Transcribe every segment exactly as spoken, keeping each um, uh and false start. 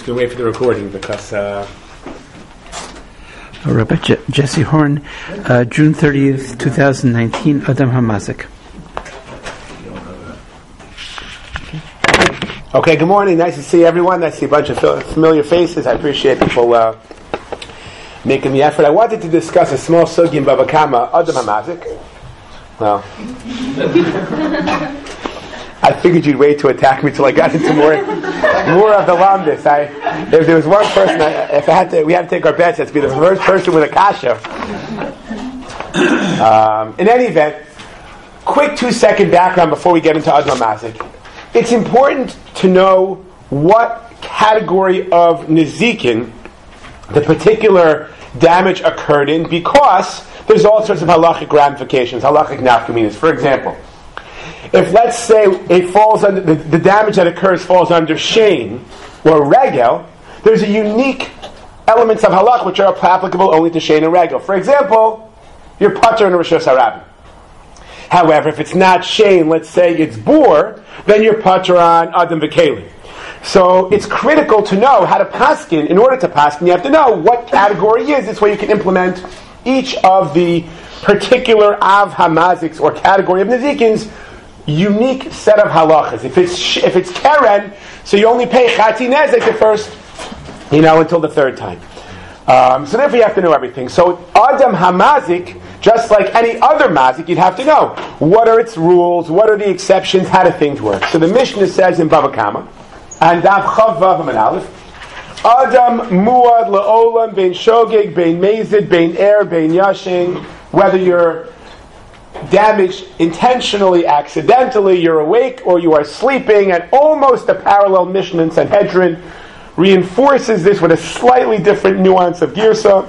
just going to wait for the recording because... Uh... Oh, Rabbi Je- Jesse Horn, uh, June thirtieth, twenty nineteen, Adam Hamazik. Okay, good morning. Nice to see everyone. Nice to see a bunch of familiar faces. I appreciate people uh, making the effort. I wanted to discuss a small sugi in Bava Kama, Adam Hamazik. Well... I figured you'd wait to attack me till I got into more more of the lamdis. I, if there was one person, I, if I had to, we had to take our bets. That's be the first person with a kasha. Um, in any event, quick two-second background before we get into Adam Hamazik. It's important to know what category of nezikin the particular damage occurred in, because there's all sorts of halachic ramifications, halachic nafkaminas. For example, if, let's say, it falls under the, the damage that occurs falls under shein or regel, there's a unique elements of halach which are applicable only to shein and regel. For example, you're pater in a rishus harabim. However, if it's not shein, let's say it's bor, then you're pater on adam v'kelim. So it's critical to know how to paskin. In order to paskin, you have to know what category is. This way you can implement each of the particular av hamaziks or category of nezikins unique set of halachas. If it's if it's keren, so you only pay chatzi nezek the first, you know, until the third time. Um, so therefore you have to know everything. So Adam Hamazik, just like any other mazik, you'd have to know what are its rules, what are the exceptions, how do things work. So the Mishnah says in Bava Kama, and Dav Chav Vav Amud Aleph, Adam muad leolam bein shogeg bein mezid bein er bein yashin, whether you're damaged intentionally, accidentally, you're awake or you are sleeping, and almost a parallel Mishnah in Sanhedrin reinforces this with a slightly different nuance of girsa.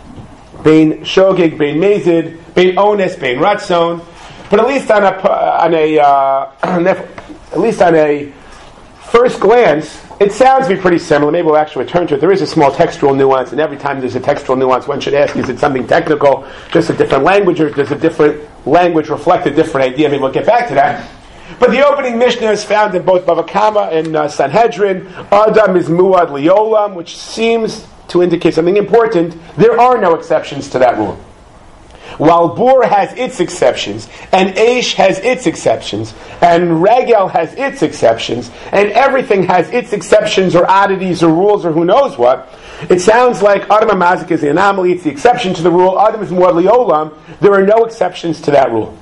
Bein shogeg, bein mezid, bein ones, bein ratzon. But at least on a on a uh, at least on a first glance, it sounds to be pretty similar. Maybe we'll actually return to it. There is a small textual nuance, and every time there's a textual nuance, one should ask, is it something technical, just a different language, or does a different language reflect a different idea? Maybe we'll get back to that. But the opening Mishnah is found in both Bava Kama and uh, Sanhedrin. Adam is muad liolam, which seems to indicate something important. There are no exceptions to that rule. While bor has its exceptions, and eish has its exceptions, and regel has its exceptions, and everything has its exceptions or oddities or rules or who knows what, it sounds like Adam Hamazik is the anomaly, it's the exception to the rule. Adam is muad liolam. There are no exceptions to that rule.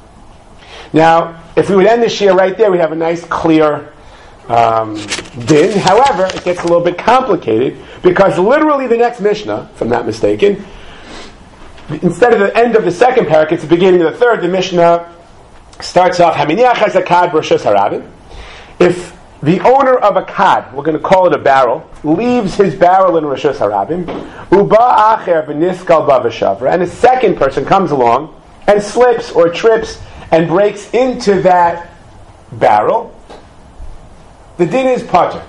Now, if we would end this year right there, we have a nice clear um, din. However, it gets a little bit complicated, because literally the next Mishnah, if I'm not mistaken, instead of the end of the second parak, it's the beginning of the third. The Mishnah starts off, Haminiach hazakad b'rishus harabim. If the owner of a kad, we're going to call it a barrel, leaves his barrel in rishus harabim, uba acher v'niskal ba v'shavra, and a second person comes along and slips or trips and breaks into that barrel, the din is pater.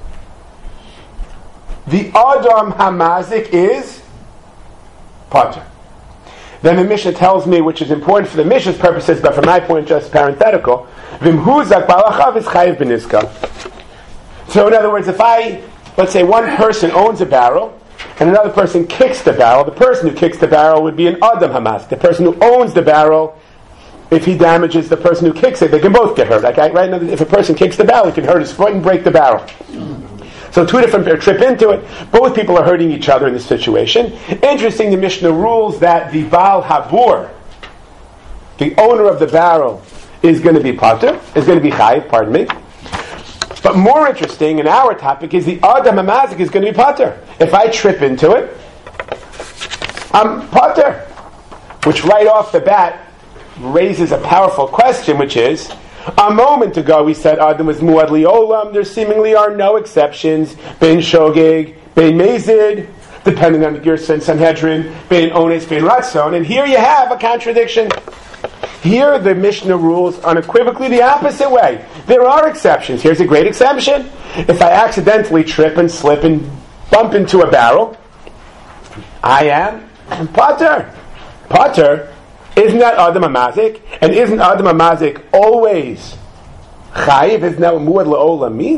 The Adam Hamazik is pater. Then the Mishnah tells me, which is important for the Mishnah's purposes, but for my point, just parenthetical, Vimhuzak balachav is chayiv b'niska. So in other words, if I, let's say one person owns a barrel, and another person kicks the barrel, the person who kicks the barrel would be an Adam Hamazik. The person who owns the barrel, if he damages the person who kicks it, they can both get hurt. Like I, right now, if a person kicks the barrel, he can hurt his foot and break the barrel. So two different people trip into it. Both people are hurting each other in this situation. Interesting, the Mishnah rules that the Baal Habur, the owner of the barrel, is going to be pater, is going to be chayiv, pardon me. But more interesting in our topic is the Adam Hamazik is going to be pater. If I trip into it, I'm pater. Which right off the bat raises a powerful question, which is, a moment ago we said Adam was muad liolam. There seemingly are no exceptions. Bein shogeg, bein mezid, depending on the Girsa and Sanhedrin, bein ones, bein ratzon. And here you have a contradiction. Here the Mishnah rules unequivocally the opposite way. There are exceptions. Here's a great exception. If I accidentally trip and slip and bump into a barrel, I am pater. Pater. Isn't that Adam Hamazik? And isn't Adam Hamazik always chayiv? Isn't that what muad leolam means?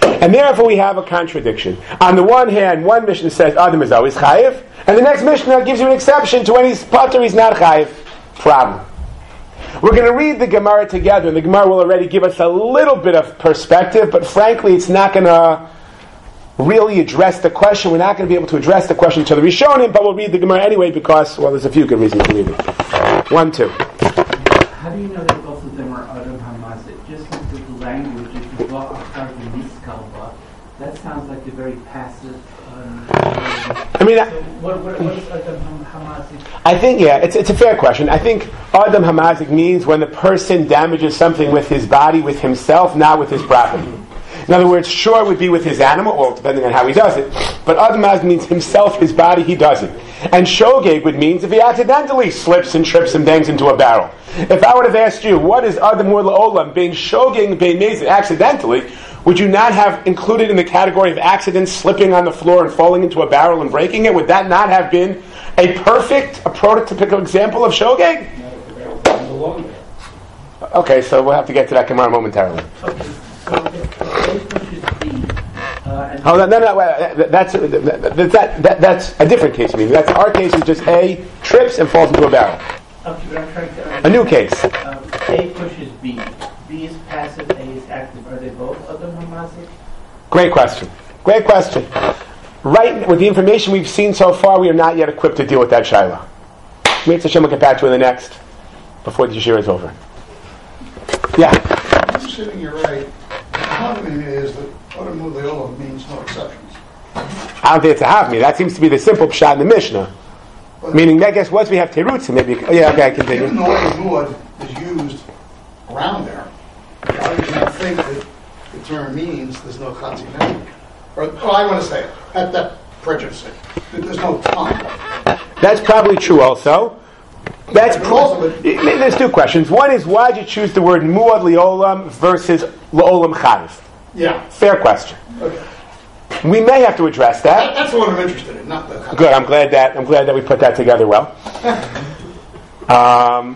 And therefore we have a contradiction. On the one hand, one Mishnah says Adam is always chayiv, and the next Mishnah gives you an exception to when he's pater, he's not chayiv. Problem. We're going to read the Gemara together, and the Gemara will already give us a little bit of perspective, but frankly it's not going to really address the question. We're not going to be able to address the question to the Rishonim, but we'll read the Gemara anyway because, well, there's a few good reasons to read it. One, two. How do you know that both of them are Adam Hamazik? Just look at the language, if you go Achar V'Niskalba, that sounds like a very passive... Um, I mean, so what, what, what is Adam Hamazik? I think, yeah, it's it's a fair question. I think Adam Hamazik means when the person damages something with his body, with himself, not with his property. In other words, sure it would be with his animal, well, depending on how he does it, but Adam Hamazik means himself, his body, he does it. And shogeg would mean if he accidentally slips and trips and bangs into a barrel. If I would have asked you, what is Adam Murla Olam, being shogeg, being mazed accidentally, would you not have included in the category of accidents slipping on the floor and falling into a barrel and breaking it? Would that not have been a perfect, a prototypical example of shogeg? Okay, so we'll have to get to that Gemara momentarily. Hold on, no, no, no, that's that, that, that's a different case. I mean, that's our case is just A trips and falls into a barrel. Okay, but I'm trying to. A new case. Um, A pushes B. B is passive. A is active. Are they both Adam Hamazik? Great question. Great question. Right, with the information we've seen so far, we are not yet equipped to deal with that shaila. Maybe Hashem will get back to it in the next, before the yeshira is over. Yeah. I'm sitting here right. The havmina is that Adam Murla means no exceptions. I don't think it's a havmina. That seems to be the simple pshat in the Mishnah. But meaning, I guess once we have terutzim, maybe. Oh, yeah, okay, I continue. Even though Mud is used around there, why do you not think that the term means there's no chatzin? Or, oh, I want to say that that prejudice. There's no time. That's probably true. Also, that's but pro- also, but there's two questions. One is why did you choose the word muad liolam versus laolam chayiv? Yeah. Fair question. Okay. We may have to address that. that. That's what I'm interested in, not the. Good. I'm glad that I'm glad that we put that together well. Um,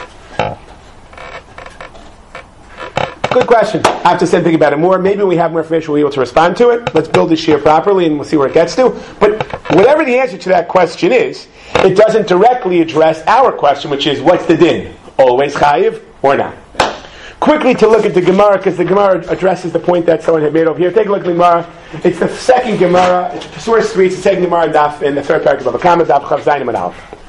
good question. I have to say, think about it more. Maybe when we have more information, we'll be able to respond to it. Let's build this year properly, and we'll see where it gets to. But whatever the answer to that question is, it doesn't directly address our question, which is, what's the din? Always chayiv or not? Quickly to look at the Gemara, because the Gemara addresses the point that someone had made over here. Take a look at the Gemara. It's the second Gemara. It's source three. It's the second Gemara daf in the third paragraph of Bava Kama daf Chav Zayin and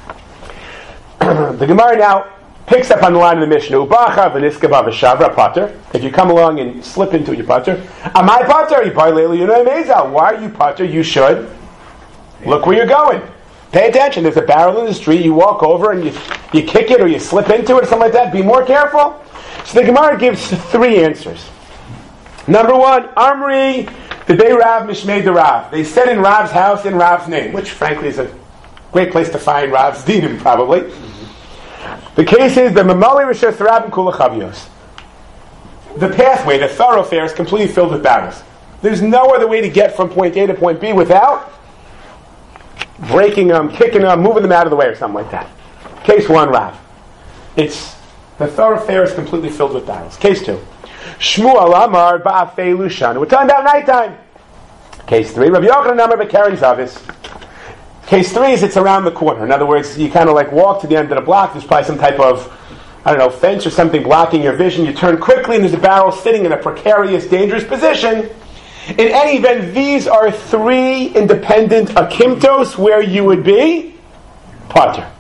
Aleph. The Gemara now picks up on the line of the Mishnah. Ubacha v'niska b'avashavra pater. If you come along and slip into it, you pater. Am I pater? You parlelu you know mezal. Why are you pater? You should look where you're going. Pay attention. There's a barrel in the street. You walk over and you you kick it or you slip into it or something like that. Be more careful. So the Gemara gives three answers. Number one, Amri, the Bei Rav Mishmei de Rav. They said in Rav's house in Rav's name, which frankly is a great place to find Rav's dinim, probably. Mm-hmm. The case is the Mamali Rishos Rabim Kula Chavios. The pathway, the thoroughfare, is completely filled with barrels. There's no other way to get from point A to point B without breaking them, kicking them, moving them out of the way, or something like that. Case one, Rav. It's the thoroughfare is completely filled with barrels. Case two. Shmuel Amar Ba'afei Lushan. We're talking about nighttime. Case three. Rabbi Yochanan Amar B'Karen Zavis. Case three is it's around the corner. In other words, you kind of like walk to the end of the block. There's probably some type of, I don't know, fence or something blocking your vision. You turn quickly and there's a barrel sitting in a precarious, dangerous position. In any event, these are three independent akimtos where you would be pater.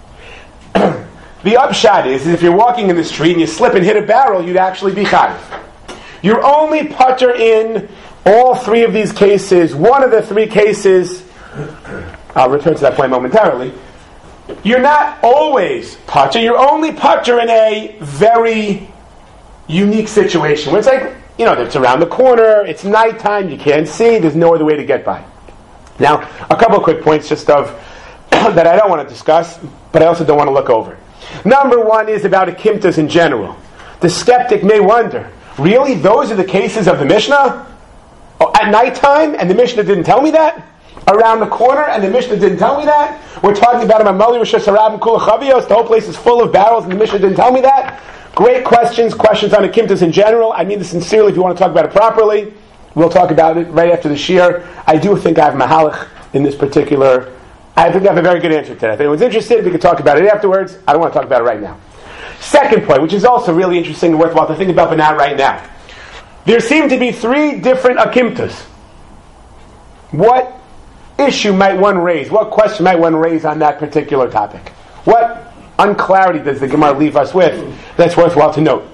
The upshot is, is if you're walking in the street and you slip and hit a barrel, you'd actually be chayiv. You're only pater in all three of these cases. One of the three cases, I'll return to that point momentarily, you're not always pater. You're only pater in a very unique situation where it's like, you know, it's around the corner, it's nighttime, you can't see, there's no other way to get by. Now, a couple of quick points just of that I don't want to discuss, but I also don't want to look over. Number one is about akimtas in general. The skeptic may wonder, really, those are the cases of the Mishnah? Oh, at nighttime, and the Mishnah didn't tell me that? Around the corner, and the Mishnah didn't tell me that? We're talking about a Mamali Rosh Hashanah and Kula Chavios, the whole place is full of barrels, and the Mishnah didn't tell me that? Great questions, questions on akimtas in general. I mean this sincerely if you want to talk about it properly. We'll talk about it right after the shir. I do think I have mahalach in this particular. I think I have a very good answer to that. If anyone's interested, we can talk about it afterwards. I don't want to talk about it right now. Second point, which is also really interesting and worthwhile to think about, but not right now. There seem to be three different akimtas. What issue might one raise? What question might one raise on that particular topic? What unclarity does the Gemara leave us with that's worthwhile to note?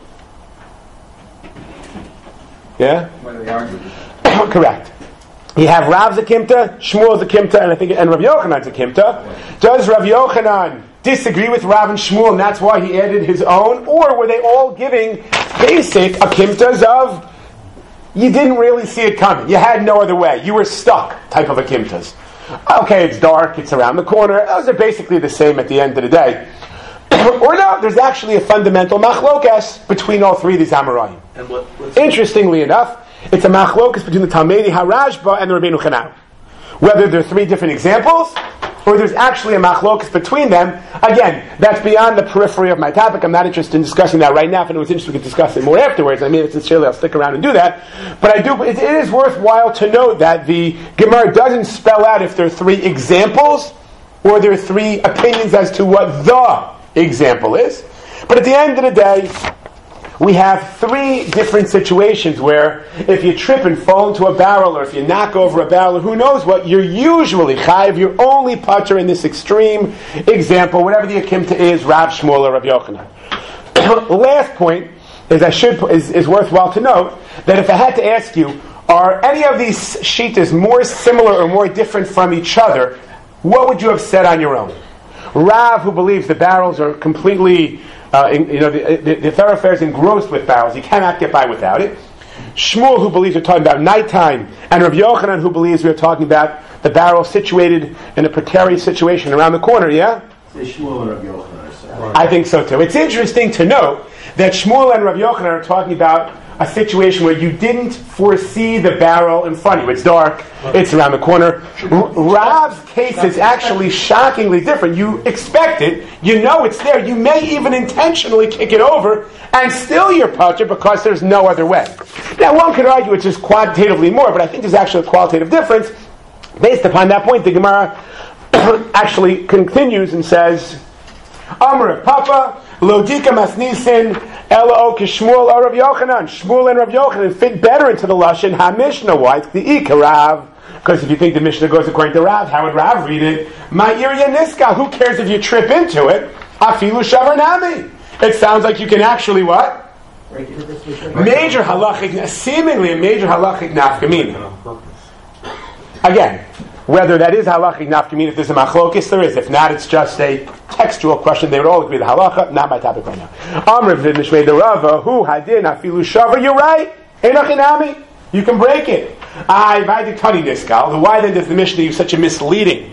Yeah? What are they arguing? Correct. You have Rav's akimta, Shmuel's akimta, and I think and Rav Yochanan's akimta. Does Rav Yochanan disagree with Rav and Shmuel, and that's why he added his own? Or were they all giving basic akimtas of you didn't really see it coming, you had no other way, you were stuck type of akimtas? Okay, it's dark, it's around the corner. Those are basically the same at the end of the day. Or no, there's actually a fundamental machlokas between all three of these Amoraim. And what, Interestingly enough, it's a machlokas between the Talmudi HaRashba and the Rabbeinu Chananel. Whether there are three different examples, or there's actually a machlokas between them. Again, that's beyond the periphery of my topic. I'm not interested in discussing that right now. If anyone's interested, we can discuss it more afterwards. I mean, sincerely, I'll stick around and do that. But I do. It, it is worthwhile to note that the Gemara doesn't spell out if there are three examples or there are three opinions as to what the example is. But at the end of the day, we have three different situations where if you trip and fall into a barrel, or if you knock over a barrel, or who knows what, you're usually chayiv, you're only patur in this extreme example, whatever the akimta is, Rav Shmuel or Rav Yochanan. Last point is I should is, is worthwhile to note that if I had to ask you, are any of these shitas more similar or more different from each other, what would you have said on your own? Rav, who believes the barrels are completely Uh, in, you know, the, the, the thoroughfare is engrossed with barrels. You cannot get by without it. Shmuel, who believes we're talking about nighttime, and Rav Yochanan, who believes we're talking about the barrel situated in a precarious situation around the corner, yeah? Say Shmuel and Rav Yochanan. I think so too. It's interesting to note that Shmuel and Rav Yochanan are talking about a situation where you didn't foresee the barrel in front of you. It's dark, it's around the corner. R- Rav's case is actually shockingly different. You expect it, you know it's there, you may even intentionally kick it over, and still you're patur because there's no other way. Now one could argue it's just quantitatively more, but I think there's actually a qualitative difference. Based upon that point, the Gemara actually continues and says, Amar Papa, Lodika Masnisin, Elo Kishmuel or Rav Yochanan. Shmuel and Rav Yochanan fit better into the Lashon HaMishnah. Why? It's the Ikarav. Because if you think the Mishnah goes according to Rav, how would Rav read it? Ma'irya Niska. Who cares if you trip into it? Afilu Shavarnami. It sounds like you can actually what? Major halachic, seemingly a major halachic nafkamina. Again, whether that is halachic nafkamina, if there's a machlokis, there is. If not, it's just a textual question. They would all agree the halacha, not my topic right now. Amr v'mishmei derava hu hadin afilu shavar. You're right. Enochinami. You can break it. I vaydi tani niskal. Why then does the Mishnah use such a misleading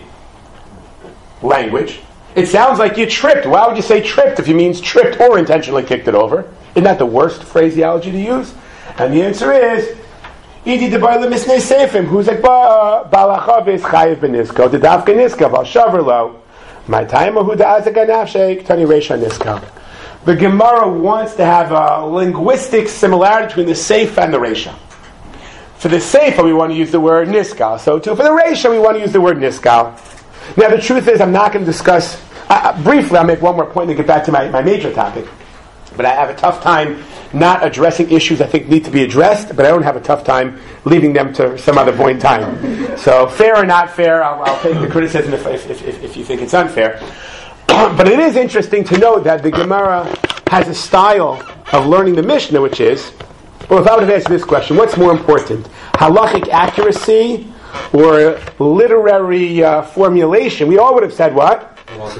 language? It sounds like you tripped. Why would you say tripped if you means tripped or intentionally kicked it over? Isn't that the worst phraseology to use? And the answer is, Idi debayla misnei seifim. Who's like balachav is chayiv benisko. The dafka niska val shaver lo. My time who da'azak anafshek tani reisha niska. The Gemara wants to have a linguistic similarity between the seif and the reisha. For the seifa, we want to use the word niskal. So too, for the reisha, we want to use the word niskal. Now, the truth is, I'm not going to discuss, uh, briefly, I'll make one more point and get back to my, my major topic. But I have a tough time not addressing issues I think need to be addressed, but I don't have a tough time leaving them to some other point in time. So, fair or not fair, I'll, I'll take the criticism if, if, if, if you think it's unfair. But it is interesting to note that the Gemara has a style of learning the Mishnah, which is, well, if I would have asked this question, what's more important? Halachic accuracy or literary uh, formulation? We all would have said what?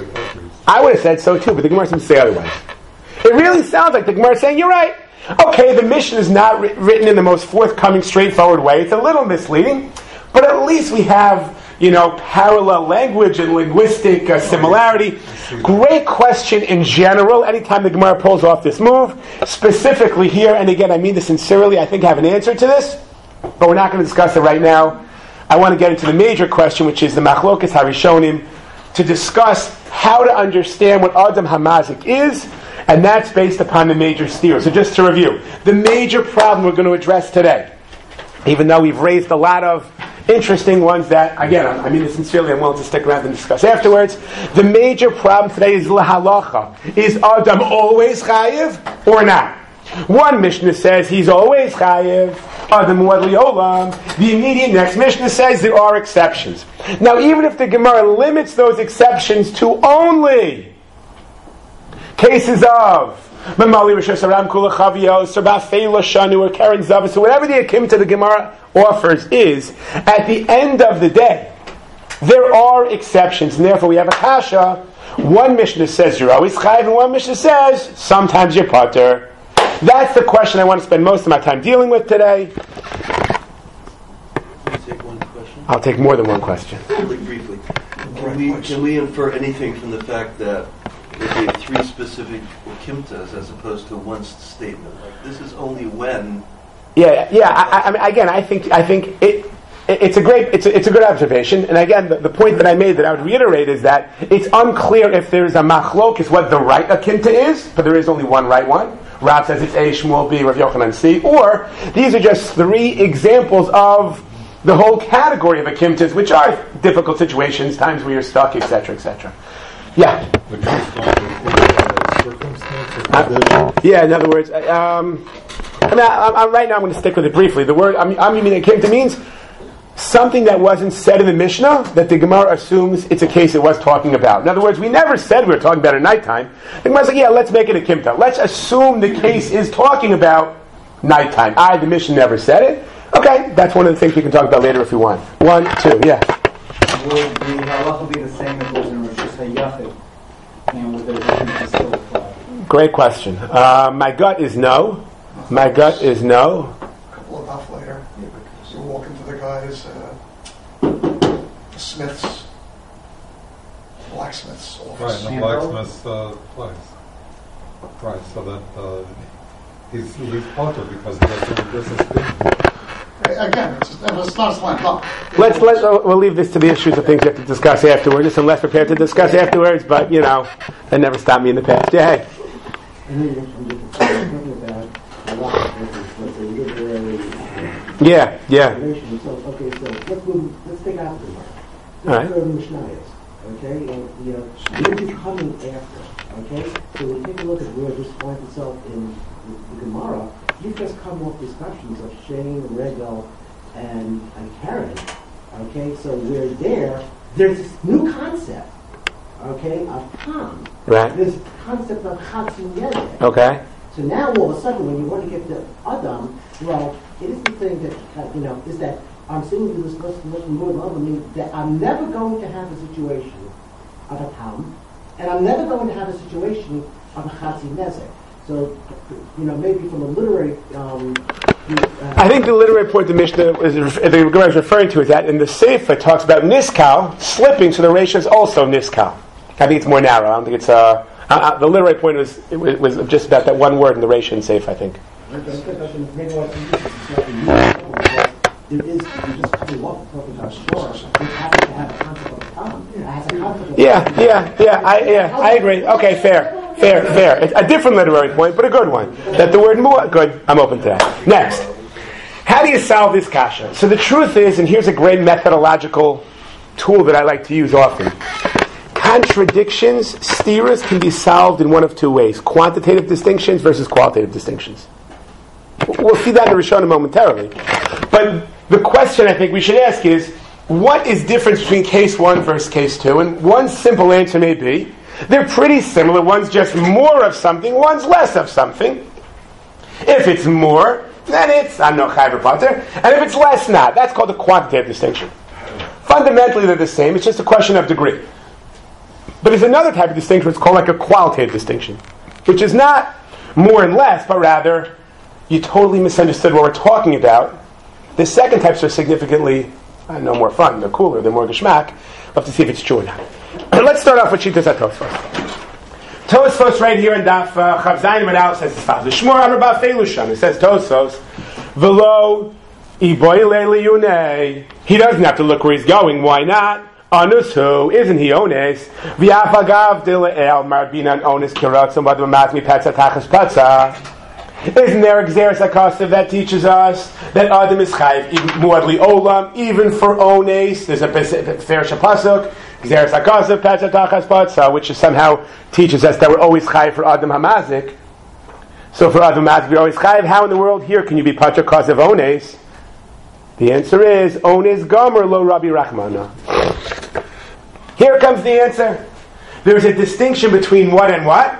I would have said so too, but the Gemara seems to say otherwise. It really sounds like the Gemara is saying, you're right. Okay, the Mishnah is not ri- written in the most forthcoming, straightforward way. It's a little misleading, but at least we have, you know, parallel language and linguistic uh, similarity. Great question in general. Anytime the Gemara pulls off this move, specifically here, and again, I mean this sincerely, I think I have an answer to this, but we're not going to discuss it right now. I want to get into the major question, which is the Machlokas Harishonim, to discuss how to understand what Adam Hamazik is, and that's based upon the major steer. So just to review, the major problem we're going to address today even though we've raised a lot of interesting ones that, again, I mean this sincerely, I'm willing to stick around and discuss afterwards. The major problem today is lahalacha. Is Adam always chayiv or not? One Mishnah says he's always chayiv. Adam muad liolam. The immediate next Mishnah says there are exceptions. Now, even if the Gemara limits those exceptions to only cases of Mamali Rosh Hashanah Kula Chavios, or Bafei Shanu, or Karen Zavas, so whatever the akimta the Gemara offers is, at the end of the day, there are exceptions, and therefore we have a kasha. One Mishnah says you're always chayiv, and one Mishnah says sometimes you're pater. That's the question I want to spend most of my time dealing with today. Can you take one question? I'll take more than one question. Really briefly. Can we, can we infer anything from the fact that they gave three specific ukimtas as opposed to one statement? Like, this is only when... Yeah, yeah. I, I mean, again, I think I think it, it it's a great it's a, it's a good observation. And again, the, the point that I made that I would reiterate is that it's unclear if there's a machlokes what the right akimta is, but there is only one right one. Rav says it's A, Shmuel B, Rav Yochanan C. Or these are just three examples of the whole category of akimtas, which are difficult situations, times where you're stuck, et cetera, et cetera. Yeah. Uh, yeah. In other words, um, I mean, I, I, right now I'm going to stick with it briefly. The word I'm, I'm meaning akimta means something that wasn't said in the Mishnah that the Gemara assumes it's a case it was talking about. In other words, we never said we were talking about at nighttime. The Gemara's like, yeah, let's make it a kimta. Let's assume the case is talking about nighttime. I, the Mishnah, never said it. Okay, that's one of the things we can talk about later if we want. One, two, yeah. Would the halacha be the same as was in Rosh Hashanah, and would the Rishon still apply? Great question. Uh, my gut is no. My gut is no. A couple of hours later, you walk into the guy's uh, the smith's, blacksmith's office. Right, the blacksmith's uh, place. Right, so that uh, he's he's potter because he doesn't this is Again, it's, it's not a slam dunk. Let's let uh, we'll leave this to the issues of things we have to discuss afterwards. I'm less prepared to discuss afterwards, but you know, that never stopped me in the past. Yeah, hey. Yeah, yeah. So, okay, so let's move, let's take out the mark. All right. Let's go to Mishnayos, okay? And, you know, this is coming after, okay? So we take a look at where this finds itself in the, the Gemara. You've just come off discussions of Shane, Regel, and, and Karen, okay? So we're there. There's this new concept, okay, of Tom. Right. This concept of Chatzin Yezek. Okay. So now all of a sudden, when you want to get to Adam, well, it is the thing that, uh, you know, is that I'm saying to this person more love me that I'm never going to have a situation of a Tam, and I'm never going to have a situation of a Chatzi Nezek. So, you know, maybe from a literary... Um, uh, I think the literary point the Mishnah is, the Gemara is referring to is that in the Sefer talks about Niskal slipping, so the ratio is also Niskal. I think it's more narrow. I don't think it's... Uh, uh, the literary point was, it was was just about that one word in the ratio in Sefer, I think. There is, you just coming off talking about shore, it happens to have a concept of a Tam. It has a concept of Yeah, yeah, yeah, I, yeah, I agree. Okay, fair, fair, fair. It's a different literary point, but a good one. That the word mu'ah, good, I'm open to that. Next, how do you solve this kasha? So the truth is, and here's a great methodological tool that I like to use often. Contradictions, steers, can be solved in one of two ways. Quantitative distinctions versus qualitative distinctions. We'll see that in the Rishonim momentarily. But the question I think we should ask is, what is difference between case one versus case two? And one simple answer may be, they're pretty similar. One's just more of something, one's less of something. If it's more, then it's, I'm no chayv pater. And if it's less, not. That's called a quantitative distinction. Fundamentally, they're the same. It's just a question of degree. But there's another type of distinction, it's called like a qualitative distinction, which is not more and less, but rather, you totally misunderstood what we're talking about. The second types are significantly, I know, more fun. They're cooler. They're more geschmack. We'll have to see if it's true or not. Let's start off with Shitas HaTosfos. Tosfos right here in Daf Chav Zayin Medal says as follows: Shmor Amar Bafei Lushan. It says Tosfos V'lo Iboyle Liyunei. He doesn't have to look where he's going. Why not? Onus who isn't he ones? V'afagav Dila El Marbinan Onus Kiratzim Vadam Matmi Petza Tachas Petza. Isn't there a Gzeres HaKasav that teaches us that Adam is chayiv muadli olam, even for ones? There's a Ferish Pasuk, Gzeres HaKasav, Patzatachas Patza, which somehow teaches us that we're always chayiv for Adam Hamazik. So for Adam Hamazik, we're always chayiv. How in the world here can you be Patra Kasav ones? The answer is ones gomer lo Rabbi Rachmana. Here comes the answer. There's a distinction between what and what?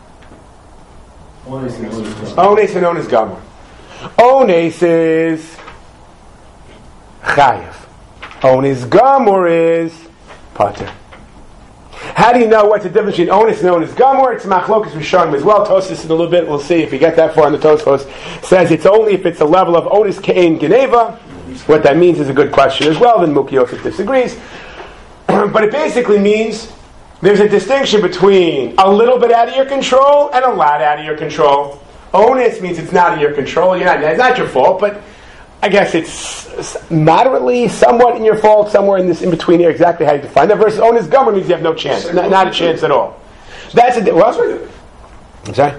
Ones and ones. Ones and ones gomer. Ones is chayiv. Ones gomer is pater. How do you know what's the difference between ones and ones gomer? It's machlokas rishonim as well. Tosfos in a little bit. We'll see if we get that far in the Tosfos. Says it's only if it's a level of ones kein geneva. What that means is a good question as well. Then Muki Yosef disagrees. But it basically means there's a distinction between a little bit out of your control and a lot out of your control. Onus means it's not in your control. You're not, it's not your fault, but I guess it's moderately, somewhat in your fault, somewhere in this in between here, exactly how you define that. Versus onus gomer means you have no chance, not, not a chance at all. That's a. What else was it? I'm sorry?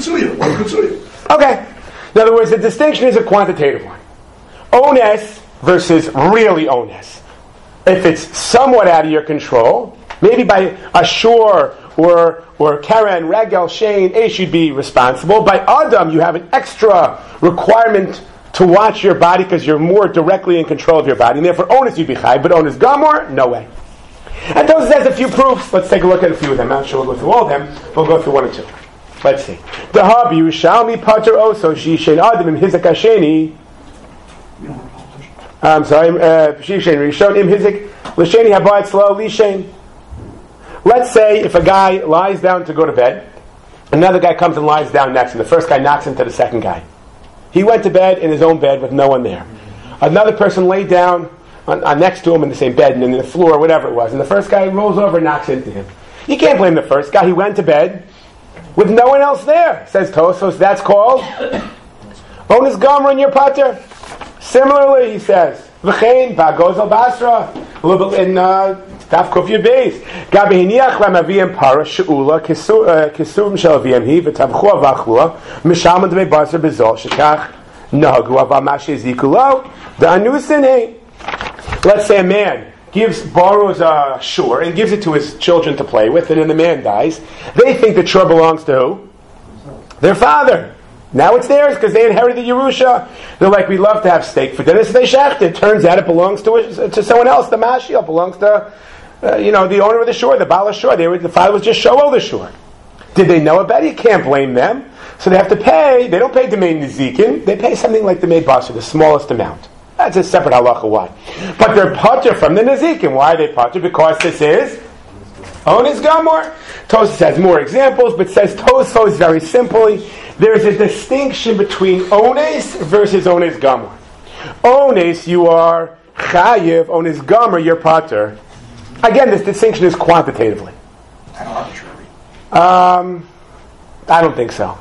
Okay. In other words, the distinction is a quantitative one. Onus versus really onus. If it's somewhat out of your control, maybe by Ashur or or Karen, Regel, Shane, Aish, you'd be responsible. By Adam, you have an extra requirement to watch your body because you're more directly in control of your body. And therefore, onus you'd be chai, but onus gamor, no way. And those has a few proofs. Let's take a look at a few of them. I'm not sure we'll go through all of them. We'll go through one or two. Let's see. The hub Yerushalmi Pater Oso Shishen Adam Im Hizak Hasheni. I'm sorry. Shishen Rishon Im Hizak Lasheni Habayit Slow Lishen. Let's say if a guy lies down to go to bed, another guy comes and lies down next, and the first guy knocks into the second guy. He went to bed in his own bed with no one there. Another person laid down on, on next to him in the same bed and in the floor, or whatever it was, and the first guy rolls over and knocks into him. You can't blame the first guy. He went to bed with no one else there. Says Tosfos, that's called onus gomer in your pater. Similarly, he says, v'chein ba'goz al basra, a little bit in uh, Taf Kuf Yud Beis. Gabi hiniach lamaviyim para she'ula kisuvim shel aviyim hi v'tavchu avachlua mishalman dvei basra bezol shekach nahagu avamash yezikulo da'anusin hei. Let's say a man gives borrows a shur and gives it to his children to play with, and then the man dies. They think the shur belongs to who? Their father. Now it's theirs because they inherited Yerusha. They're like, we love to have steak for dinner, so they shecht it. Turns out it belongs to to someone else. The Mashiach belongs to, uh, you know, the owner of the shore, the Baal shore. They were, the father was just show the shore. Did they know about it? You can't blame them. So they have to pay. They don't pay the main Nezikin. They pay something like the maid basar, the smallest amount. That's a separate halacha. Why? But they're pater from the Nezikin. Why are they pater? Because this is onus gamor. Tosfos has more examples, but says Tosfos very simply. There's a distinction between onus versus onus gamor. Onus, you are chayiv. Onus gamor, you're pater. Again, this distinction is quantitatively. And arbitrary. Um, I don't think so.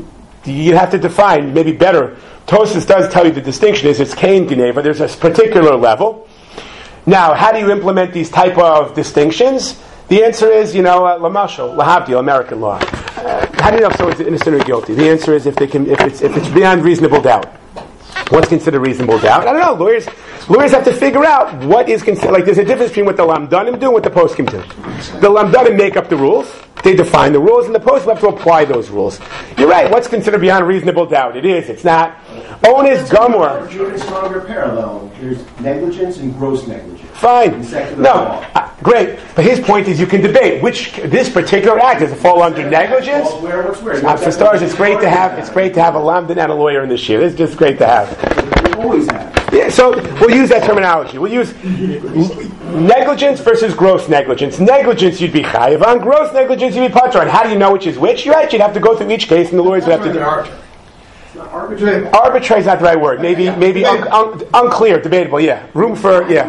You have to define, maybe better. Tosfos does tell you the distinction is it's kain geneva. There's a particular level. Now, how do you implement these type of distinctions? The answer is, you know, uh, lamashal, lahavdil, American law. Uh, how do you know if someone's innocent or guilty? The answer is if they can, if it's if it's beyond reasonable doubt. What's considered reasonable doubt? I don't know. Lawyers lawyers have to figure out what is considered. Like there's a difference between what the lamdanim do and what the poskim do. The lamdanim make up the rules. They define the rules, and the poskim have to apply those rules. You're right. What's considered beyond reasonable doubt? It is. It's not. Onus gamor. It's stronger parallel. There's negligence and gross negligence. Fine. No, uh, great. But his point is you can debate which this particular act does it fall under negligence. Well, where, what's where? Uh, for starters, it's great to have. It's great to have a lamdan and a lawyer in this year. It's just great to have. We always have. Yeah, so we'll use that terminology. We'll use negligence versus gross negligence. Negligence, you'd be chayiv on. Gross negligence, you'd be patur. And how do you know which is which? You're right. You'd have to go through each case, and the lawyers would have to do. Arbitrary. Arbitrary is not the right word. Maybe, maybe un- un- unclear, debatable. Yeah, room for yeah.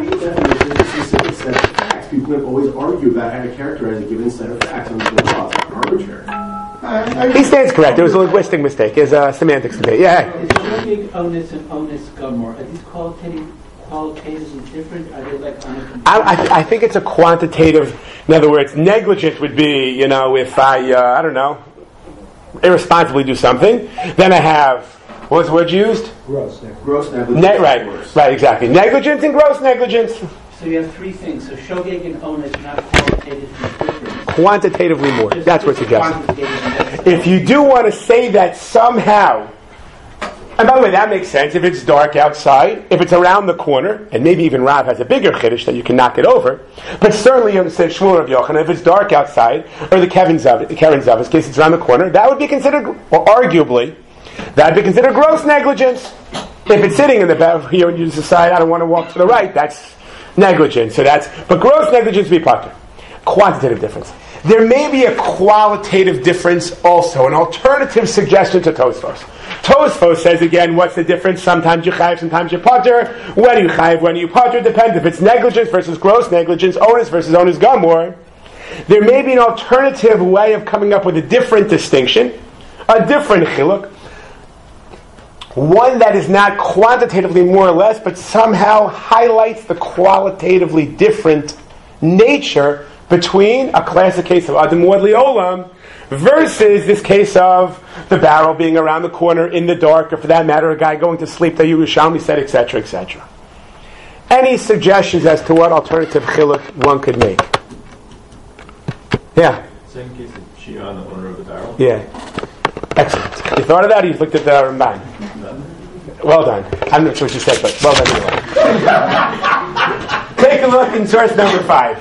People have always argued about how to characterize a given set of facts under the law. It's arbitrary. He stands correct. There was a linguistic mistake. There's a semantics debate. Yeah. Is looking onus and onus gamor, are these qualitative qualitatively different? Are they like on a I, I, I think it's a quantitative. In other words, negligence would be, you know, if I, uh, I don't know, irresponsibly do something. Then I have, what was the word used? Gross. Gross negligence. Ne- right, right, exactly. Negligence and gross negligence. So you have three things. So shogeg and onus not qualitatively different. Quantitatively more. Just- That's what just suggested. quantitatively. If you do want to say that somehow, and by the way, that makes sense if it's dark outside, if it's around the corner, and maybe even Rav has a bigger chiddush that you can knock it over, but certainly you said Shmuel Rav Yochanan, if it's dark outside, or the Kevin Zav, Karen Zav's case, it's around the corner, that would be considered, or arguably, that would be considered gross negligence. If it's sitting in the back here and you decide I don't want to walk to the right, that's negligence. So that's, but gross negligence would be potter. Quantitative difference. There may be a qualitative difference also, an alternative suggestion to Tosfos. Tosfos says again, what's the difference? Sometimes you chayiv, sometimes you potter. When you chayiv, when you potter, depends if it's negligence versus gross negligence, onus versus onus gamor. There may be an alternative way of coming up with a different distinction, a different chiluk, one that is not quantitatively more or less, but somehow highlights the qualitatively different nature between a classic case of Adam Muad Li'olam versus this case of the barrel being around the corner in the dark, or for that matter, a guy going to sleep that Yerushalmi said, et cetera, et cetera. Any suggestions as to what alternative chiluk one could make? Yeah. Same case of Shion, the owner of the barrel? Yeah. Excellent. You thought of that, or you looked at the Ramban? Well done. I'm not sure what you said, but well done anyway. Take a look in source number five.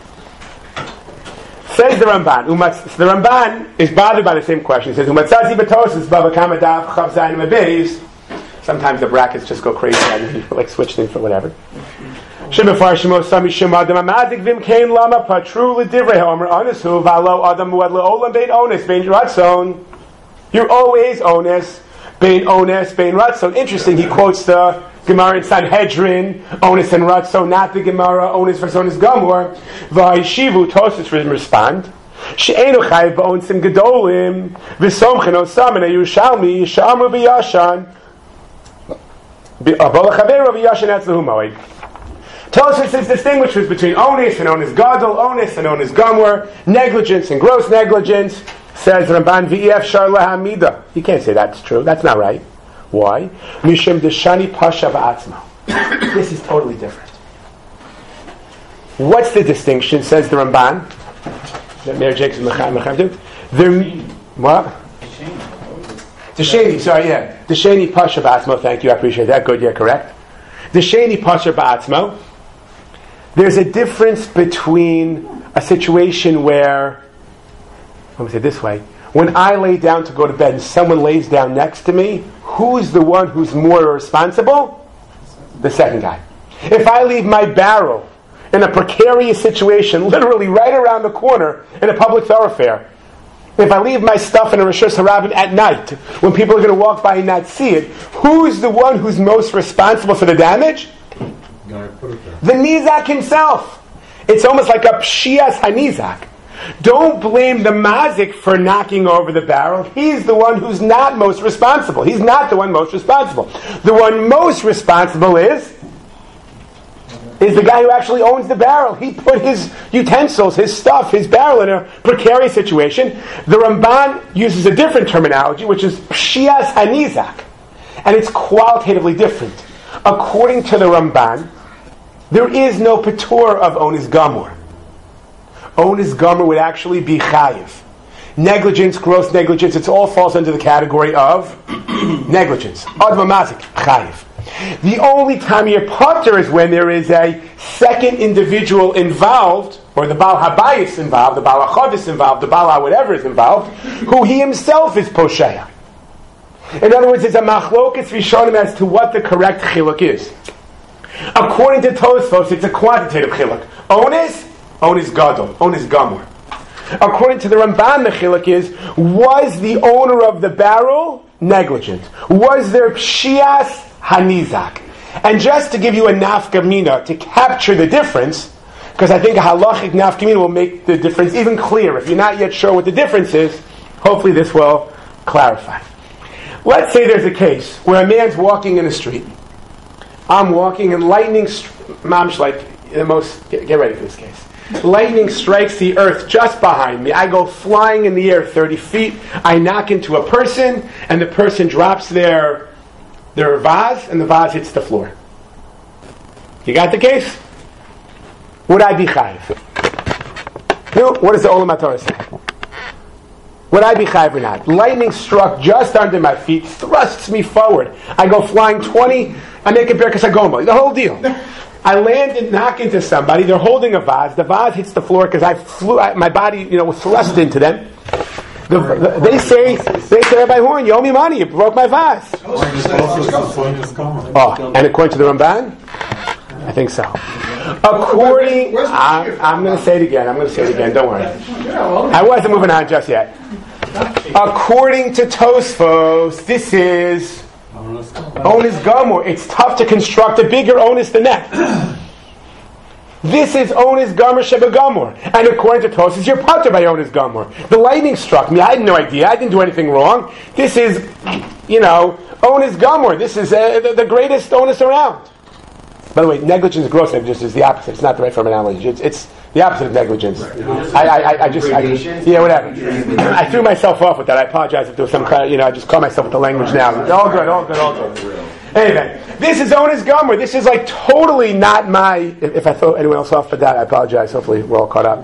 Says the Ramban. Umatz, the Ramban is bothered by the same question. He says, "Umatzazi b'tosis bava kamadav chav zayin mebeis." Sometimes the brackets just go crazy and you like switch things for whatever. Shemafar shemo sami shemadam amadik vim kain lama patru l'divrei homer onesu v'alo adam muad le'olam bein ones bein ratzon. You're always onus, bein ones bein ratzon. Interesting. He quotes the Gemara in Sanhedrin, onus and ratzon, not the Gemara onus versus onus gamor. V'ayishivu Tosfos respond. She'enu chayiv ba'onsim gedolim v'somchen osam and Yerushalmi yishamru b'yashan b'abol chaveru b'yashan etzlehu moed. Tosfos is distinguishes between onus and onus gadol, onus and onus gamor, negligence and gross negligence. Says Ramban v'ef shar lahamida. You can't say that's true. That's not right. Why? Mishum deshani pasha v'atzma. This is totally different. What's the distinction? Says the Ramban. That Mayor Jacobs Mechavdu. There, what? Deshani. Sorry, yeah. Deshani pasha v'atzma. Thank you. I appreciate that. Good. Yeah, correct. Deshani pasha v'atzma. There's a difference between a situation where, let me say it this way, when I lay down to go to bed and someone lays down next to me, who's the one who's more responsible? The second guy. If I leave my barrel in a precarious situation, literally right around the corner in a public thoroughfare, if I leave my stuff in a Rosh Hashanah at night, when people are going to walk by and not see it, who's the one who's most responsible for the damage? The Nizak himself. It's almost like a Pshias HaNizak. Don't blame the mazik for knocking over the barrel. He's the one who's not most responsible. He's not the one most responsible. The one most responsible is is the guy who actually owns the barrel. He put his utensils, his stuff, his barrel in a precarious situation. The Ramban uses a different terminology, which is Pshias HaNizak. And it's qualitatively different. According to the Ramban, there is no patur of Onis Gamor. Onus Gomer would actually be chayiv. Negligence, gross negligence, it all falls under the category of negligence. Adva mazik, chayiv. The only time you're potter is when there is a second individual involved, or the Baal Habayis involved, the Baal HaChavis involved, the Baal whatever is involved, who he himself is posheya. In other words, it's a machlokas rishonim as to what the correct chiluk is. According to Tosfos, it's a quantitative chiluk. Onus, onus gadol, onus gamor. According to the Ramban, the chiluk is, was the owner of the barrel negligent? Was there pshias hanizak? And just to give you a nafka mina, to capture the difference, because I think a halachic nafka mina will make the difference even clearer. If you're not yet sure what the difference is, hopefully this will clarify. Let's say there's a case where a man's walking in the street. I'm walking in lightning, mom's like, the most, get, get ready for this case. lightning strikes the earth just behind me. I go flying in the air thirty feet. I knock into a person, and the person drops their, their vase, and the vase hits the floor. You got the case? Would I be chayiv? No, what does the Olam HaTorah say? Would I be chayiv or not? Lightning struck just under my feet, thrusts me forward. I go flying twenty, I make a berkas hagoma, the whole deal. I land and knock into somebody, they're holding a vase, the vase hits the floor because I flew, I, my body, you know, was thrust into them. The, the, they say, they say, Rabbi Horn, you owe me money, you broke my vase. Oh, and according to the Ramban? I think so. According, I'm, I'm going to say it again, I'm going to say it again, don't worry. I wasn't moving on just yet. According to Tosfos, this is Onus Gomor. It's tough to construct a bigger onus than that. This is Onus Gomor Sheba Gomor. And according to Tosfos, you're potter by Onus Gomor. The lightning struck me. I had no idea. I didn't do anything wrong. This is, you know, Onus Gomor. This is uh, the, the greatest onus around. By the way, negligence, gross negligence is the opposite. It's not the right form of analogy. It's, it's the opposite of negligence. I, I, I just, I, yeah, whatever. I threw myself off with that. I apologize if there was some kind of, you know, I just call myself with the language now. All good, all good, all good. Anyway, this is Onus Gomer. This is like totally not my, if, if I throw anyone else off for that, I apologize. Hopefully we're all caught up.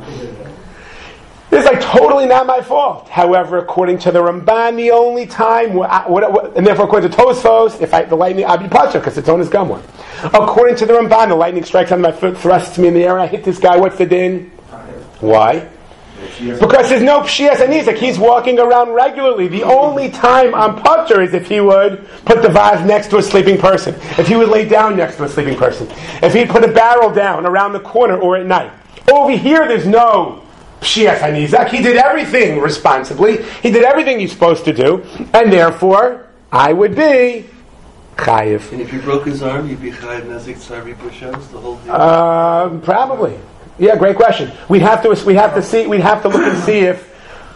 This is like totally not my fault. However, according to the Ramban, the only time, what, what, what, and therefore according to Tosfos, if I, the lightning, I'll be patur because it's Onus Gomer. According to the Ramban, the lightning strikes on my foot, thrusts me in the air, and I hit this guy. What's the din? Why? Because there's no pshias anizak. He's walking around regularly. The only time I'm patur is if he would put the vase next to a sleeping person. If he would lay down next to a sleeping person. If he'd put a barrel down around the corner or at night. Over here, there's no pshias anizak. He did everything responsibly. He did everything he's supposed to do. And therefore, I would be chayiv. And if you broke his arm, you'd be chayiv nezik tzari pushams, the whole deal? Uh, probably. Yeah, great question. We'd have to we have to see we'd have to look and see if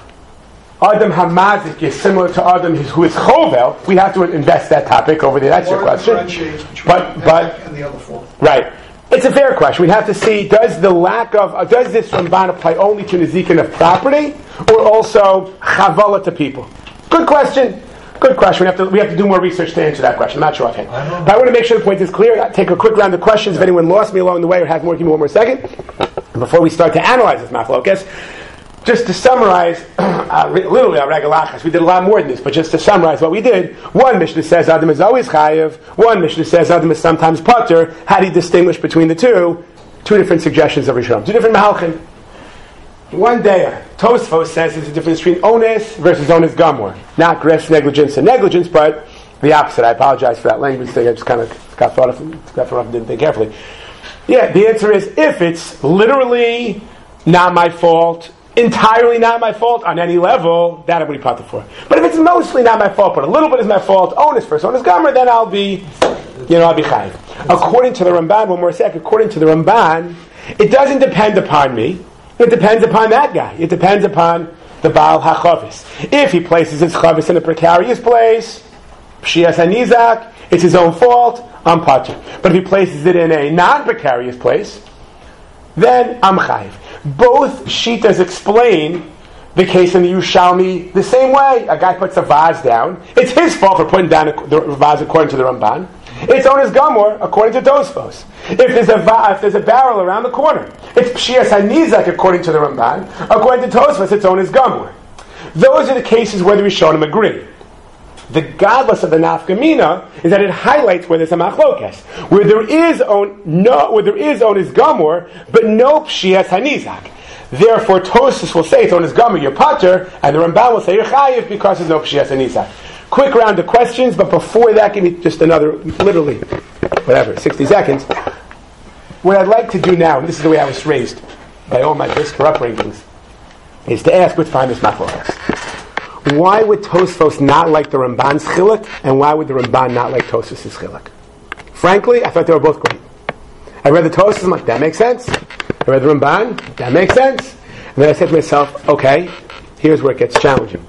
Adam Hamazik is similar to Adam who is Chovel. We'd have to invest that topic over there. That's your question. But but and the other four. Right. It's a fair question. We'd have to see, does the lack of, uh, does this Ramban apply only to Nezikin of property, or also Chavala to people? Good question. Good question. We have to we have to do more research to answer that question. I'm not sure offhand. But I want to make sure the point is clear. I'll take a quick round of questions. If anyone lost me along the way or has more, give me one more second. Before we start to analyze this machlokas, just to summarize, uh, literally on regalachas, we did a lot more than this, but just to summarize what we did, one Mishnah says Adam is always chayiv, one Mishnah says Adam is sometimes patur. How do you distinguish between the two? Two different suggestions of Rishon. Two different mahalchim. One day, Tosfos says there's a difference between onus versus onus gamor. Not grefs, negligence, and negligence, but the opposite. I apologize for that language thing. I just kind of got thought of, got thought of and didn't think carefully. Yeah, the answer is if it's literally not my fault, entirely not my fault on any level, that I would be patur for. But if it's mostly not my fault, but a little bit is my fault, onus first, onus gamor, then I'll be, you know, I'll be chayiv. According to the Ramban, one more sec, according to the Ramban, it doesn't depend upon me. It depends upon that guy. It depends upon the Baal HaChavis. If he places his chavis in a precarious place, pshias hanizak, it's his own fault, I'm patur. But if he places it in a non-precarious place, then I'm chayiv. Both shitas explain the case in the Yerushalmi the same way. A guy puts a vase down. It's his fault for putting down the vase according to the Ramban. It's onus gamor according to Tosfos. If there's a va- if there's a barrel around the corner, it's pshias hanizak according to the Ramban. According to Tosfos, it's onus gamor. Those are the cases where the Rishonim agree. The godless of the nafkamina is that it highlights where there's a machlokes, where there is on no, where there is onus gamor, but no pshias hanizak. Therefore, Tosfos will say it's onus gamor, you're patur, and the Ramban will say you're chayiv because there's no pshias hanizak. Quick round of questions, but before that, give me just another, literally, whatever, sixty seconds. What I'd like to do now, and this is the way I was raised by all my Brisker upbringings, is to ask what's behind this machlokes. Why would Tosfos not like the Ramban's chiluk, and why would the Ramban not like Tosfos' chiluk? Frankly, I thought they were both great. I read the Tosfos, I'm like, that makes sense. I read the Ramban, that makes sense. And then I said to myself, okay, here's where it gets challenging.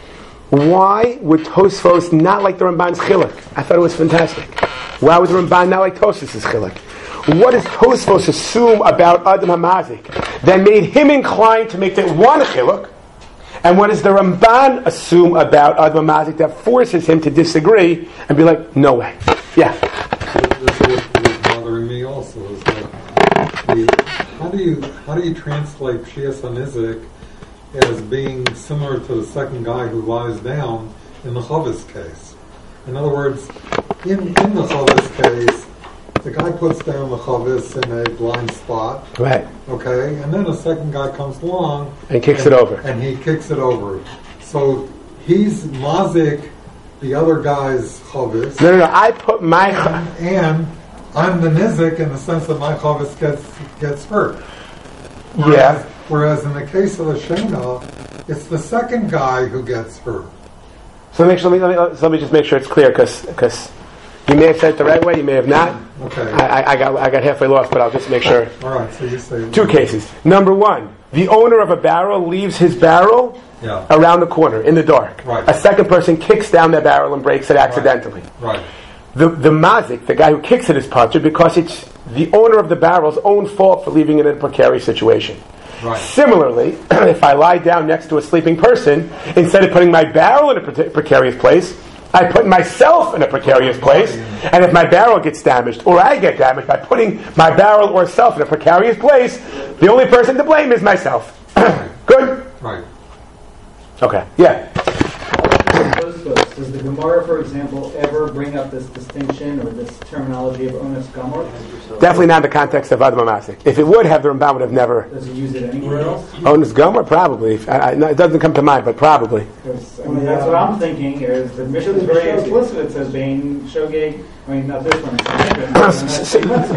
Why would Tosfos not like the Ramban's chiluk? I thought it was fantastic. Why would the Ramban not like Tosfos' chiluk? What does Tosfos assume about Adam Hamazik? that made him inclined to make that one chiluk? And what does the Ramban assume about Adma Mazik that forces him to disagree and be like, no way? Yeah. This is what's bothering me also is that the, how do you how do you translate Shias HaNizik as being similar to the second guy who lies down in the Chavis case? In other words, in in the Chavis case, the guy puts down the Chavis in a blind spot. Right. Okay, and then a second guy comes along and kicks and, it over. And he kicks it over. So he's mazik the other guy's chavis. No, no, no. I put my and, and I'm the nizik in the sense that my chavis gets gets hurt. Whereas, yeah. Whereas in the case of a shena, it's the second guy who gets hurt. So make sure, let, me, let, me, so let me just make sure it's clear, because you may have said it the right way, you may have not. Okay. I, I, I got I got halfway lost, but I'll just make sure. All right. So you say two cases. Number one, the owner of a barrel leaves his barrel yeah. around the corner in the dark. Right. A second person kicks down that barrel and breaks it accidentally. Right. The the mazik, the guy who kicks it, is punctured because it's the owner of the barrel's own fault for leaving it in a precarious situation. Right. Similarly, if I lie down next to a sleeping person, instead of putting my barrel in a pre- precarious place, I put myself in a precarious place, and if my barrel gets damaged, or I get damaged by putting my barrel or self in a precarious place, the only person to blame is myself. Good? Right. Okay. Yeah. Does the Gemara, for example, ever bring up this distinction or this terminology of Ones Gomer? Definitely not in the context of Adma Masik. If it would have, the Ramban would have never. Does he use it anywhere else? Ones Gomer? Probably. I, I, no, it doesn't come to mind, but probably. Because, I mean, that's what I'm thinking, is the mission is very explicit. It says being shogeg. I mean, not this one. It's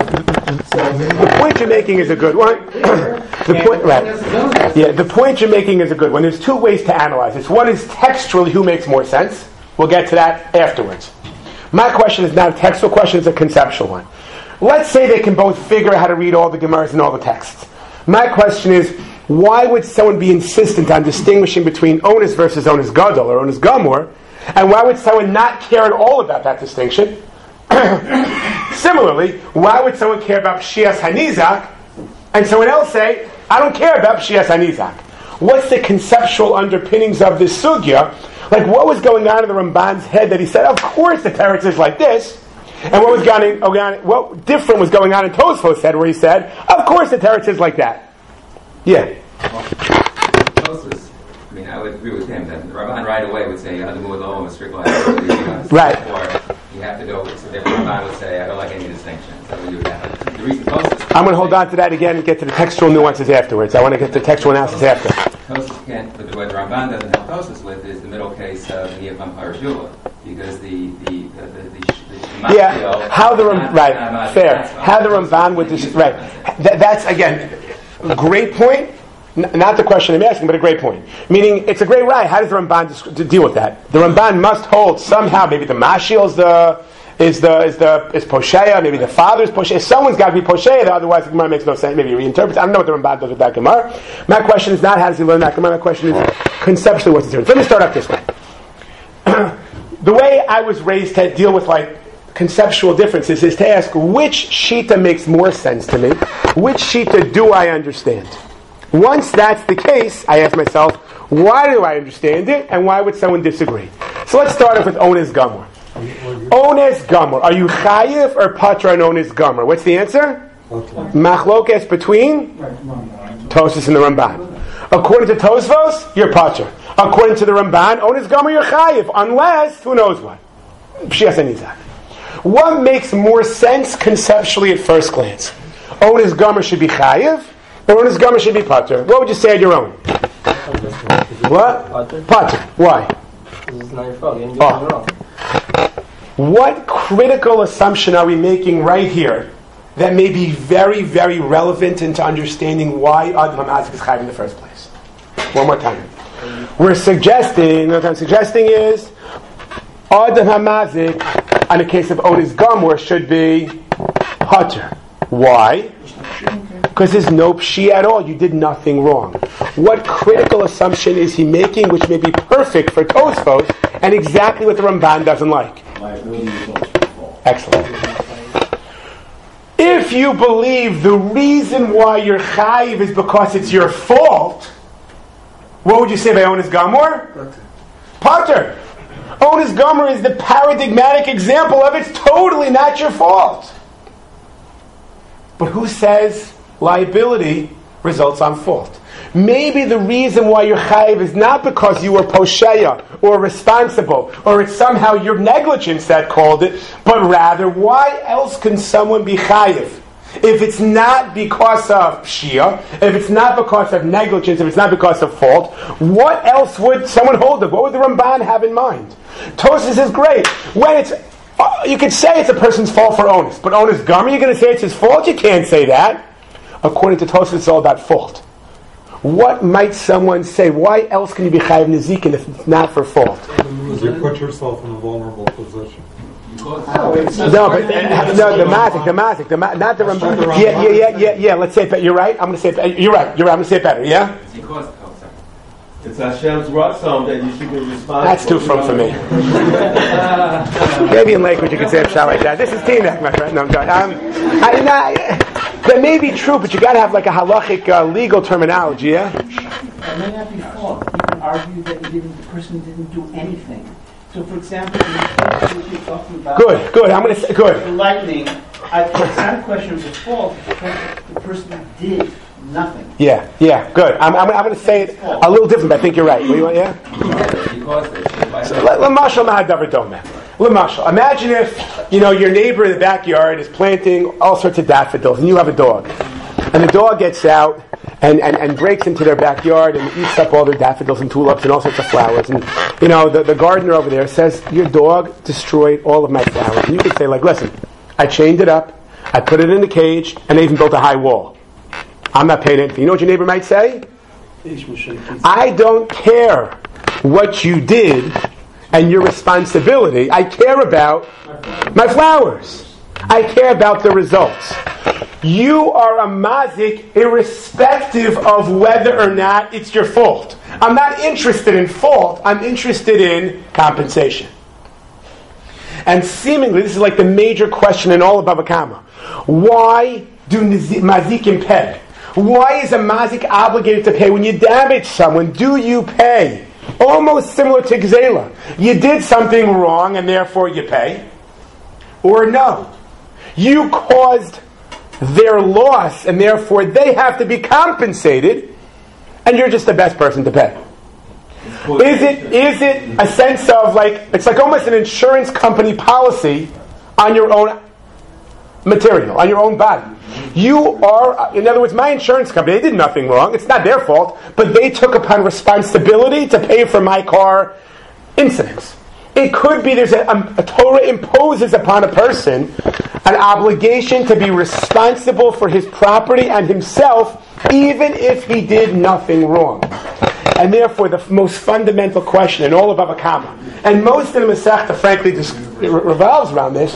The point you're making is a good one. The point, right? Yeah, the point you're making is a good one. There's two ways to analyze this. One is textually, who makes more sense. We'll get to that afterwards. My question is not a textual question; it's a conceptual one. Let's say they can both figure out how to read all the Gemaras and all the texts. My question is, why would someone be insistent on distinguishing between Onus versus Onus Gadol or Onus Gamor, and why would someone not care at all about that distinction? Similarly, why would someone care about Shias HaNizak and someone else say, I don't care about Shias HaNizak? What's the conceptual underpinnings of this sugya? Like, what was going on in the Ramban's head that he said, of course the teretz is like this, and what was going on, what different was going on in Tosfos' head where he said, of course the teretz is like that? Yeah. Well, Tosfos, I mean, I would agree with him that the Ramban right away would say, right. Or you have to go, so the Ramban would say, I don't like any distinction. So you would have, the reason Tosfos, I'm going to hold on to that again and get to the textual nuances afterwards. I want to get to the textual analysis after. Tosfos can't, but what the Ramban doesn't help Tosfos with is the middle case of Niyavim Parashula, because the the the, the, the, the yeah, how the Ram, right, not, fair, not, how the Ramban would dis- right. That, that's again a great point. N- not the question I'm asking, but a great point. Meaning, it's a great right. How does the Ramban dis- to deal with that? The Ramban must hold somehow. Maybe the Mashiel is the is the is the is Posheya. Maybe the father is Posheya. Someone's got to be Posheya. Otherwise, the Gemara makes no sense. Maybe he reinterprets. I don't know what the Ramban does with that Gemara. My question is not how does he learn that Gemara. My question is conceptually what's the difference. Let me start up this way. The way I was raised to deal with like conceptual differences is to ask which shita makes more sense to me. Which shita do I understand? Once that's the case, I ask myself, why do I understand it, and why would someone disagree? So let's start off with Ones Gamor. Ones Gamor. Are you chayiv or patra on Ones Gamor? What's the answer? Machlokes between Tosfos and the Ramban. According to Tosfos, you're patra. According to the Ramban, Ones Gamor, you're chayiv, unless, who knows what? Shias HaNizak. What makes more sense conceptually at first glance? Ones Gamor should be chayiv, or Ones Gamor should be pater. What would you say on your own? What? Pater. Why? This is not your fault. You didn't do anything wrong. What critical assumption are we making right here that may be very, very relevant into understanding why Adma Mazik is chayiv in the first place? One more time. We're suggesting, what I'm suggesting is, Adma Mazik, on the case of Ones Gamor, should be pater. Why? Because there's no pshi at all. You did nothing wrong. What critical assumption is he making which may be perfect for Tosfos and exactly what the Ramban doesn't like? Excellent. If you believe the reason why you're chayiv is because it's your fault, what would you say by Onis Gamor? Pater. Onis Gamor is the paradigmatic example of it's totally not your fault. But who says liability results on fault? Maybe the reason why you're chayiv is not because you were posheya or responsible, or it's somehow your negligence that called it, but rather, why else can someone be chayiv? If it's not because of pshia, if it's not because of negligence, if it's not because of fault, what else would someone hold of? What would the Ramban have in mind? Tosfos is great. When it's, uh, you could say it's a person's fault for onus, but onus Gomer, you're going to say it's his fault? You can't say that. According to Tosfos, it's all about fault. What might someone say? Why else can you be chayiv nezikin if it's not for fault? You put yourself in a vulnerable position. Oh, it's No, but uh, no, the mazik, the mazik, the ma- not the Ramban. Yeah, yeah, yeah, yeah, yeah. Let's say it better. You're right. I'm going to say it. Better. You're right. You're right. I'm going to say it better. Yeah. It's Hashem's ratzon that you should be responsible. That's too from for me. Maybe in Lakewood you could say a shot like that. This is Teaneck, my friend. No, I'm joking. Um, I, no, I, that may be true, but you got to have like a halachic uh, legal terminology. Yeah. It may not be fault. You can argue that he didn't, the person didn't do anything. So, for example, in the case that you're talking about, Good, good. I'm going to say good. the lightning, I, it's not a question of the fault. It's a question of the person did nothing. Yeah, yeah, good. I'm, I'm, I'm going to say it a little different, but I think you're right. What do you want? Yeah. So, L'mashal ma'adavar domeh. L'mashal. Imagine if you know your neighbor in the backyard is planting all sorts of daffodils, and you have a dog, and the dog gets out and, and, and breaks into their backyard and eats up all their daffodils and tulips and all sorts of flowers. And you know the, the gardener over there says, "Your dog destroyed all of my flowers." And you can say, like, "Listen, I chained it up, I put it in a cage, and I even built a high wall. I'm not paying anything." You know what your neighbor might say? I don't care what you did and your responsibility. I care about my flowers. I care about the results. You are a mazik irrespective of whether or not it's your fault. I'm not interested in fault. I'm interested in compensation. And seemingly, this is like the major question in all of Bava Kama. Why do mazikim pay? Why is a mazik obligated to pay? When you damage someone, do you pay? Almost similar to Gzela. You did something wrong and therefore you pay. Or no. You caused their loss and therefore they have to be compensated and you're just the best person to pay. Is it, is it a sense of like, it's like almost an insurance company policy on your own material, on your own body. You are, in other words, my insurance company, they did nothing wrong. It's not their fault, but they took upon responsibility to pay for my car incidents. It could be there's a, a, a Torah imposes upon a person an obligation to be responsible for his property and himself, even if he did nothing wrong. And therefore, the f- most fundamental question in all of Bava Kama, and most of the Masechta, frankly, just re- revolves around this.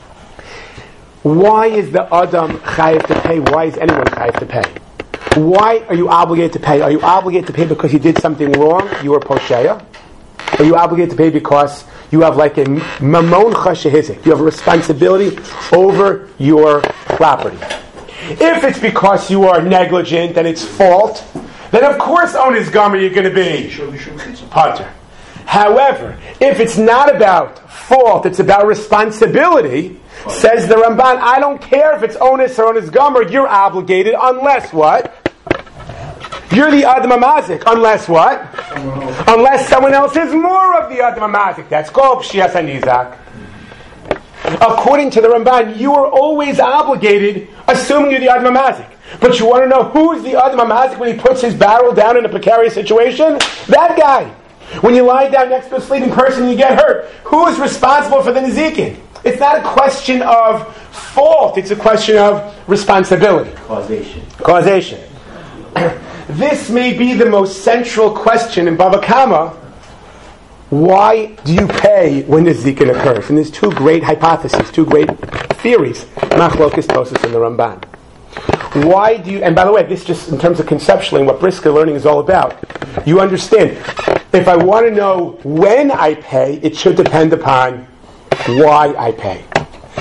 Why is the Adam chayiv to pay? Why is anyone chayiv to pay? Why are you obligated to pay? Are you obligated to pay because you did something wrong? You were posheya? Are you obligated to pay because you have like a mamon chashehizik? You have a responsibility over your property. If it's because you are negligent and it's fault, then of course on his gomer you're going to be pater. However, if it's not about fault, it's about responsibility. Says the Ramban, I don't care if it's onus or onus gomer, you're obligated unless what? You're the Adam HaMazik. Unless what? Unless someone else is more of the Adam HaMazik. That's called Pshias HaNizak. According to the Ramban, you are always obligated, assuming you're the Adam HaMazik. But you want to know who's the Adam HaMazik when he puts his barrel down in a precarious situation? That guy. When you lie down next to a sleeping person and you get hurt, who is responsible for the Nezikin? It's not a question of fault, it's a question of responsibility. Causation. Causation. This may be the most central question in Bava Kama. Why do you pay when the Zikin occurs? And there's two great hypotheses, two great theories. Machlokes Tosfos and the Ramban. Why do you, and by the way, this just in terms of conceptually what Brisker learning is all about, you understand, if I want to know when I pay, it should depend upon why I pay.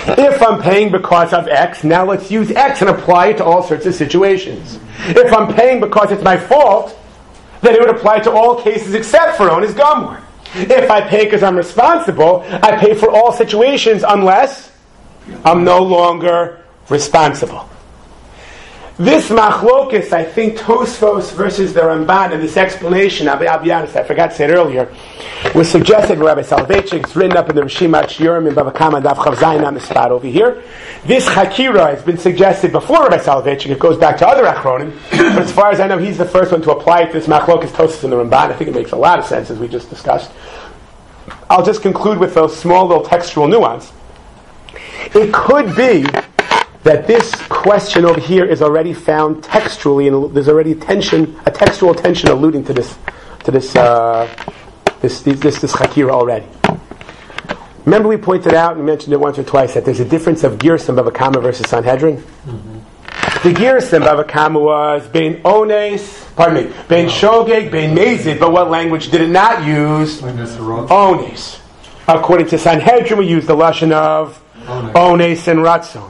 If I'm paying because of X, now let's use X and apply it to all sorts of situations. If I'm paying because it's my fault, then it would apply to all cases except for Onis Gamor. If I pay because I'm responsible, I pay for all situations unless I'm no longer responsible. This machlokes, I think, Tosfos versus the Ramban, and this explanation, I'll be, I'll be honest, I forgot to say it earlier, was suggested by Rabbi Soloveitchik. It's written up in the Rishimat Shiurim in Bava Kama Daf Chav Zayin on the spot over here. This Chakira has been suggested before Rabbi Soloveitchik. It goes back to other Achronim, but as far as I know, he's the first one to apply it to this machlokes Tosfos and the Ramban. I think it makes a lot of sense, as we just discussed. I'll just conclude with a small little textual nuance. It could be that this question over here is already found textually, and there's already a tension, a textual tension alluding to this, to this, uh, this, this, this, this chakira already. Remember, we pointed out and mentioned it once or twice that there's a difference of Girsa Bava Kama versus Sanhedrin. Mm-hmm. The Girsa Bava Kama was bein ones, pardon me, bein shogeg, bein mezid, but what language did it not use? Ones. According to Sanhedrin, we use the lashon of ones and ratzon.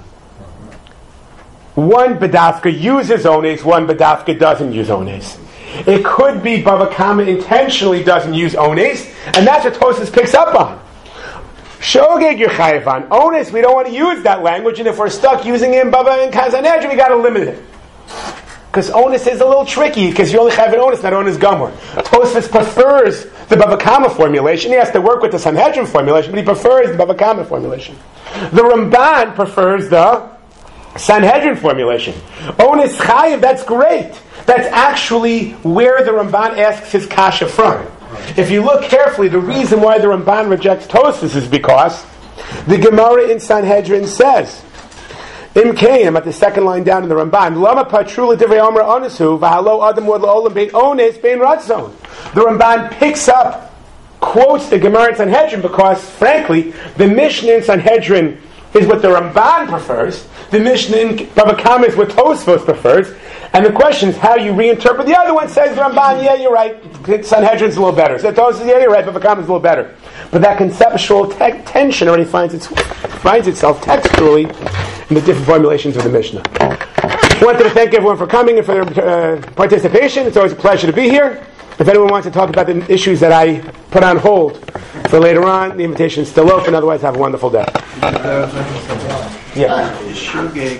One bedafka uses ones, one bedafka doesn't use ones. It could be Bava Kama intentionally doesn't use ones, and that's what Tosfos picks up on. Shogeg you're chayav on. Ones, we don't want to use that language, and if we're stuck using it in Bava and Sanhedrin, we got to limit it. Because onus is a little tricky, because you only have an onus, not onus gomor. Tosfos prefers the Bava Kama formulation. He has to work with the Sanhedrin formulation, but he prefers the Bava Kama formulation. The Ramban prefers the Sanhedrin formulation. Onus chayiv, that's great. That's actually where the Ramban asks his kasha from. If you look carefully, the reason why the Ramban rejects Tosfos is because the Gemara in Sanhedrin says, Im Kayim, at the second line down in the Ramban, Lama patrula divrei omer onesu, v'halo adam wad la'olam bein ones bein ratzon. The Ramban picks up, quotes the Gemara in Sanhedrin because, frankly, the Mishnah in Sanhedrin is what the Ramban prefers. The Mishnah in Bava Kama is what Tosfos prefers. And the question is how you reinterpret. The other one says the Ramban, yeah, you're right. Sanhedrin's a little better. So Tosfos, yeah, you're right. Bava Kama is a little better. But that conceptual te- tension already finds, its, finds itself textually in the different formulations of the Mishnah. I wanted to thank everyone for coming and for their uh, participation. It's always a pleasure to be here. If anyone wants to talk about the issues that I put on hold for later on, the invitation is still open. Otherwise, have a wonderful day. Yeah. Shogeg,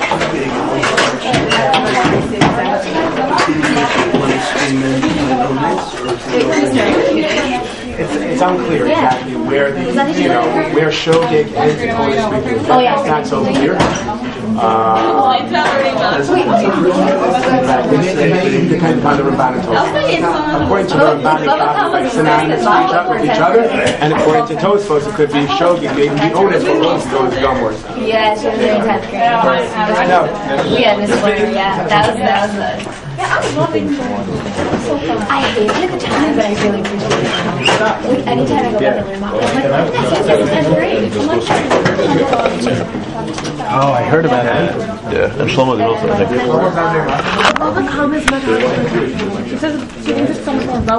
It's, it's unclear exactly where the you know where shogeg ends and onus begins. Oh yeah, it's not so clear. Uh, it depends upon the Ramban and Tosfos. According to the Ramban, it's synonymous with each other, and according to Tosfos, it could be shogeg, maybe the onus, but onus goes gomor. Yeah, she was in tenth grade. I know. Yeah, Miss Blair. Yeah, that was that was the. Yeah, I'm loving I hated it at the time, but I really appreciate it. Like, anytime I go back to learn about it, I'm like, oh, that's in tenth grade. Oh, I heard about that. Yeah, and Shlomo did also, I think. Bava Kama is much. She says she thinks it's so much more relevant.